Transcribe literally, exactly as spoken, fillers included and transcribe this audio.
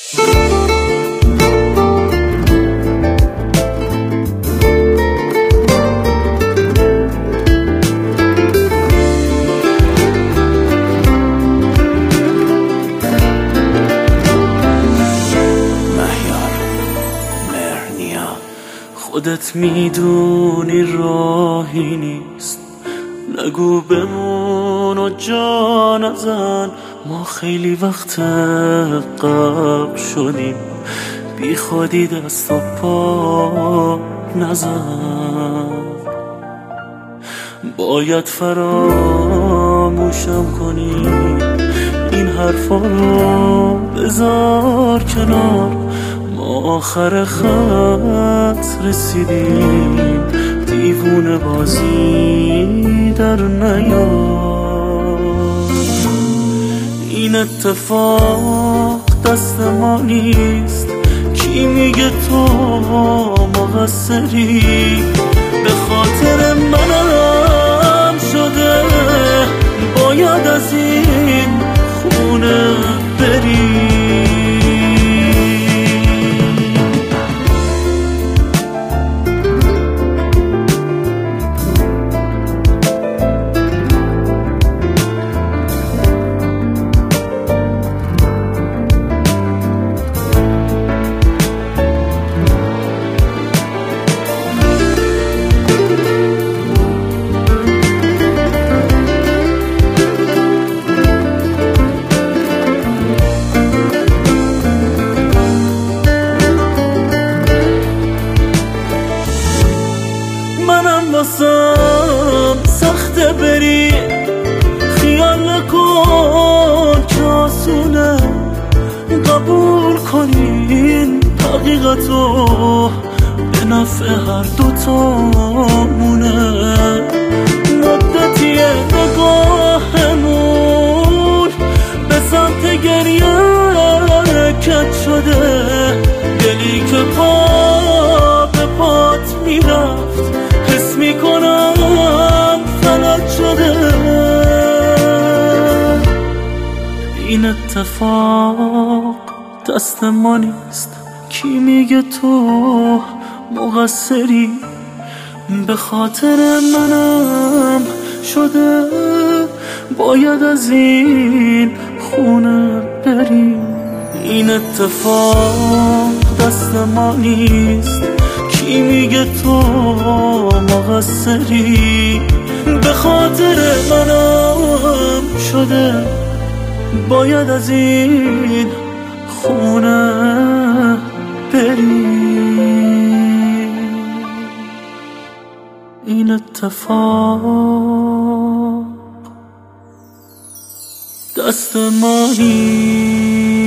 خودت میدونی راهی نیست، نگو بمون و جا نزن. ما خیلی وقت غرق شدیم، بی خودی دست و پا نزن. باید فراموشم کنی، این حرفا رو بذار کنار. ما آخر خط رسیدیم، دیوونه بازی در نیار. این اتفاق دست ما نیست، کی میگه تو مقصری؟ به خاطر منم شده باید از این خونه بری. واسم سخته بری، خیال نکن که آسونه قبول کنین حقیقتو، به نفع هر دوتامونه. مدتی نگاهمون به سمت گریه کج شده، دلی که پا به پات میرفت حس میکنم فلج شده. این اتفاق دست ما نیست، کی میگه تو مقصری؟ به خاطر منم شده باید از این خونه بریم. این اتفاق دست ما نیست، کی میگه تو مقصری؟ به خاطر منم شده باید از این خونه بری. این اتفاق دست ما نیست.